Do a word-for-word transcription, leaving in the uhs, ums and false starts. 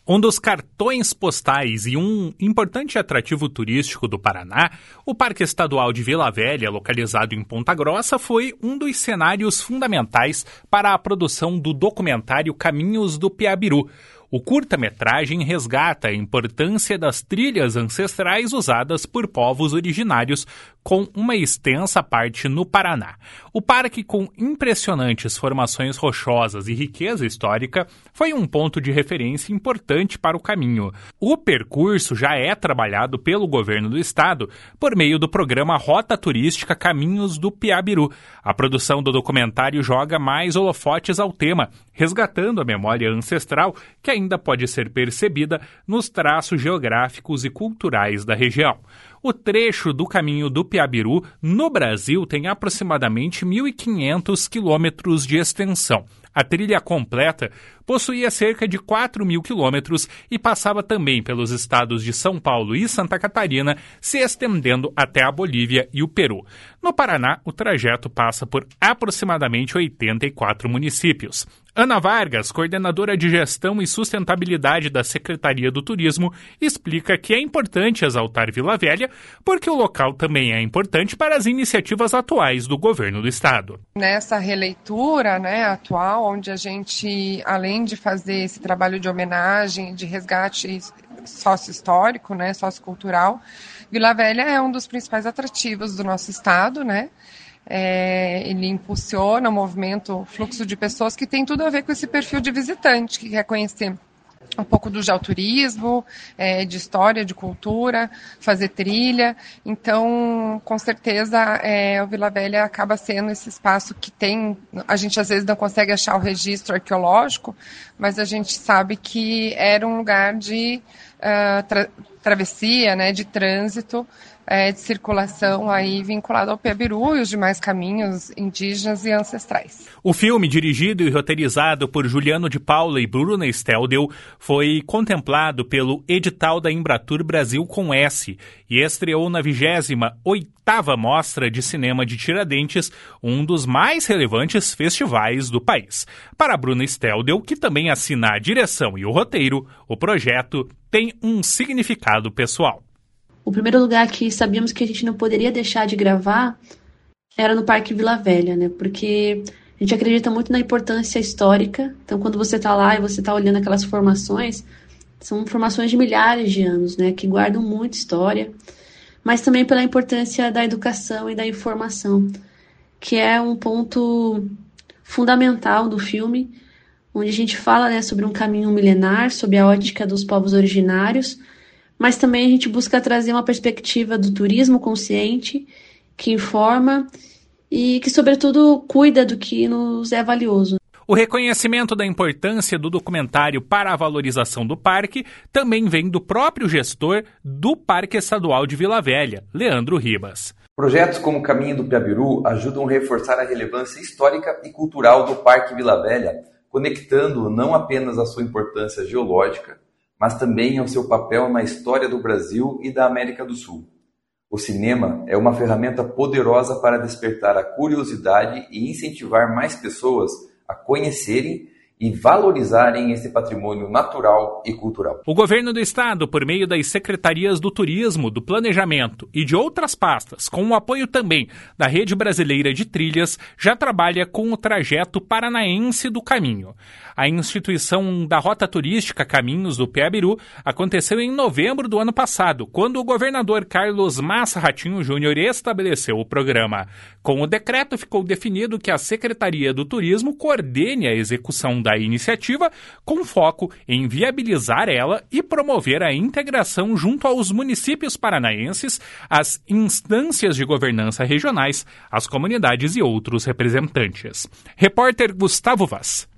Um dos cartões postais e um importante atrativo turístico do Paraná, o Parque Estadual de Vila Velha, localizado em Ponta Grossa, foi um dos cenários fundamentais para a produção do documentário Caminhos do Piabiru. O curta-metragem resgata a importância das trilhas ancestrais usadas por povos originários, com uma extensa parte no Paraná. O parque, com impressionantes formações rochosas e riqueza histórica, foi um ponto de referência importante para o caminho. O percurso já é trabalhado pelo governo do estado por meio do programa Rota Turística Caminhos do Piabiru. A produção do documentário joga mais holofotes ao tema, resgatando a memória ancestral que ainda pode ser percebida nos traços geográficos e culturais da região. O trecho do Caminho do Piabiru, no Brasil, tem aproximadamente mil e quinhentos quilômetros de extensão. A trilha completa possuía cerca de quatro mil quilômetros e passava também pelos estados de São Paulo e Santa Catarina, se estendendo até a Bolívia e o Peru. No Paraná, o trajeto passa por aproximadamente oitenta e quatro municípios. Ana Vargas, coordenadora de Gestão e Sustentabilidade da Secretaria do Turismo, explica que é importante exaltar Vila Velha porque o local também é importante para as iniciativas atuais do governo do estado. Nessa releitura, né, atual, onde a gente, além de fazer esse trabalho de homenagem, de resgate sócio-histórico, né, sociocultural, Vila Velha é um dos principais atrativos do nosso estado, né? É, ele impulsiona o movimento, o fluxo de pessoas que tem tudo a ver com esse perfil de visitante, que quer conhecer um pouco do geoturismo, é, de história, de cultura, fazer trilha. Então, com certeza, é, o Vila Velha acaba sendo esse espaço que tem... A gente, às vezes, não consegue achar o registro arqueológico, mas a gente sabe que era um lugar de uh, tra- travessia, né, de trânsito, É, de circulação aí vinculado ao Piabiru e os demais caminhos indígenas e ancestrais. O filme, dirigido e roteirizado por Juliano de Paula e Bruna Steldel, foi contemplado pelo edital da Embratur Brasil com S e estreou na vigésima oitava Mostra de Cinema de Tiradentes, um dos mais relevantes festivais do país. Para Bruna Steldel, que também assina a direção e o roteiro, o projeto tem um significado pessoal. O primeiro lugar que sabíamos que a gente não poderia deixar de gravar era no Parque Vila Velha, né? Porque a gente acredita muito na importância histórica. Então, quando você está lá e você está olhando aquelas formações, são formações de milhares de anos, né? Que guardam muita história, mas também pela importância da educação e da informação, que é um ponto fundamental do filme, onde a gente fala, né, sobre um caminho milenar, sobre a ótica dos povos originários, mas também a gente busca trazer uma perspectiva do turismo consciente, que informa e que, sobretudo, cuida do que nos é valioso. O reconhecimento da importância do documentário para a valorização do parque também vem do próprio gestor do Parque Estadual de Vila Velha, Leandro Ribas. Projetos como o Caminho do Piabiru ajudam a reforçar a relevância histórica e cultural do Parque Vila Velha, conectando-o não apenas à sua importância geológica, mas também ao seu papel na história do Brasil e da América do Sul. O cinema é uma ferramenta poderosa para despertar a curiosidade e incentivar mais pessoas a conhecerem e valorizarem esse patrimônio natural e cultural. O governo do estado, por meio das secretarias do turismo, do planejamento e de outras pastas, com o apoio também da Rede Brasileira de Trilhas, já trabalha com o trajeto paranaense do caminho. A instituição da Rota Turística Caminhos do Piabiru aconteceu em novembro do ano passado, quando o governador Carlos Massa Ratinho Júnior estabeleceu o programa. Com o decreto, ficou definido que a Secretaria do Turismo coordene a execução da iniciativa, com foco em viabilizar ela e promover a integração junto aos municípios paranaenses, as instâncias de governança regionais, as comunidades e outros representantes. Repórter Gustavo Vaz.